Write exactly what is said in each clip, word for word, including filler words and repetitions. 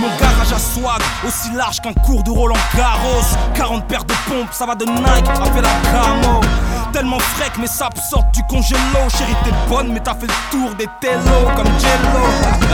Mon garage à swag, aussi large qu'un cours de Roland Garros. Quarante paires de pompes, ça va de Nike à Ferragamo. Tellement frec, mes sapes sortent du congélo. Chérie, t'es bonne, mais t'as fait le tour des télos comme Jello.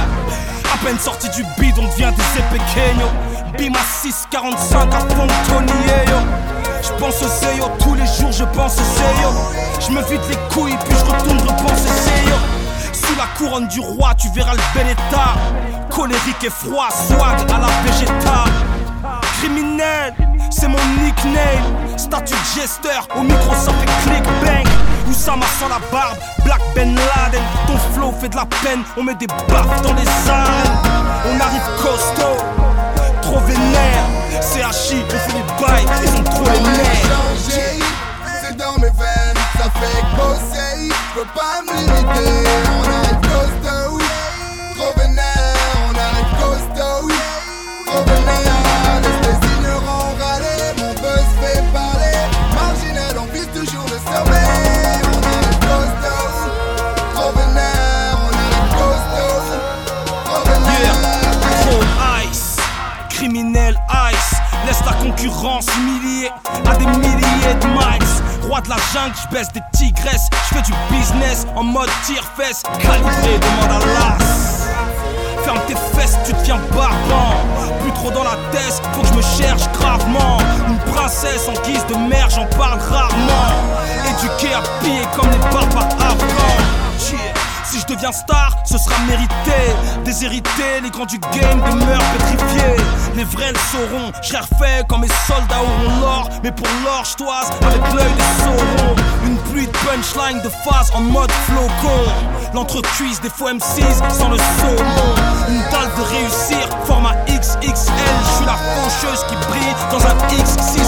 À peine sorti du bide, on devient des pequeños. Bim à six quarante-cinq à Fontonio. J'pense au Zeyo, tous les jours je pense au Zeyo. J'me vide les couilles, puis je retourne repenser Zeyo. Sous la couronne du roi, tu verras le bel état. Colérique et froid, swag à la Vegeta. Criminel, c'est mon nickname. Statut de gesteur, au micro ça fait click bang. Oussama sans la barbe, Black Ben Laden. Ton flow fait de la peine, on met des baffes dans les arènes. On arrive costaud, trop vénère. C H I, on fait des bails, ils ont trop les nerfs. C'est dans mes veines, ça fait que bosser. J'peux pas me limiter, on arrive costaud. Trop vénère, on arrive costaud. Trop vénère, laisse les ignorants râler. Mon buzz fait parler, marginal, on vise toujours le sommet. On arrive costaud, trop vénère, on arrive costaud. Trop vénère, yeah. Trop ice, criminel ice. Laisse la concurrence humilier à des milliers de miles. Roi de la jungle, j'baisse des tigresses. J'fais du business en mode tire-fesse. Calibré, demande à l'as. Ferme tes fesses, tu deviens barbant. Plus trop dans la tête, faut que je me cherche gravement. Une princesse en guise de mère, j'en parle rarement. Éduquée à piller comme les barbares afghans. Yeah. Si je deviens star, ce sera mérité. Déshérité, les grands du game demeurent pétrifiés. Les vrais le sauront, je refais quand mes soldats auront l'or. Mais pour l'or, je toise avec l'œil des saurons. Une pluie de punchline de phase en mode flocon. L'entrecuisse des faux M six sans le saumon. Une dalle de réussir, format X X L. Je suis la faucheuse qui brille dans un X six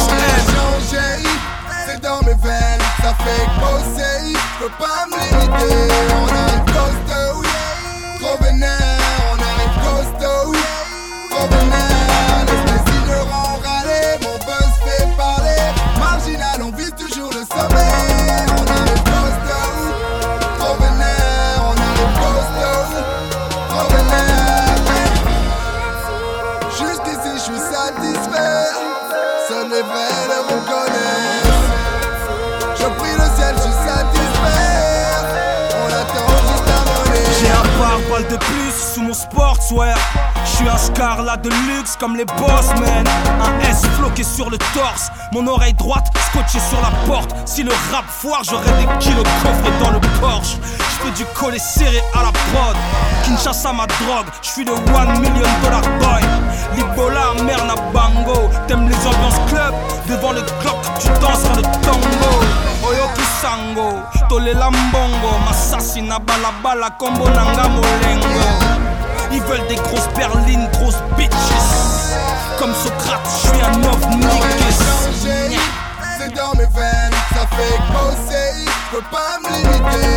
L. c'est dans mes veines, ça fait que bosser. J'peux pas me limiter, on arrive costaud. Trop vénère, on arrive costaud. Trop vénère, laisse les ignorants râler. Mon buzz fait parler, marginal, on vise toujours le sommet. On arrive costaud. Trop vénère, on arrive costaud. Trop vénère. Jusqu'ici j'suis satisfait, seuls les vrais le reconnaissent. Je prie le ciel, j'suis satisfait. On attend juste la monnaie. J'ai un pare-balles de plus sous mon sportswear. J'suis un scarlat de luxe comme les boss man. Un S floqué sur le torse, mon oreille droite scotchée sur la porte. Si le rap foire, j'aurais des kilos coffrés dans le Porsche. J'fais du collet serré à la prod. Kinshasa ma drogue, j'suis le one million dollar boy. Libola, Merna Bango. T'aimes les ambiances club, devant le clock, tu danseras le tango. Oyoki Sango, Tole Lambongo. M'assassina bala bala, combo nanga molengo. Ils veulent des grosses berlines, grosses bitches. Comme Socrate, j'suis un ovni. C'est dans mes veines, ça fait que bosser. J'peux pas me limiter,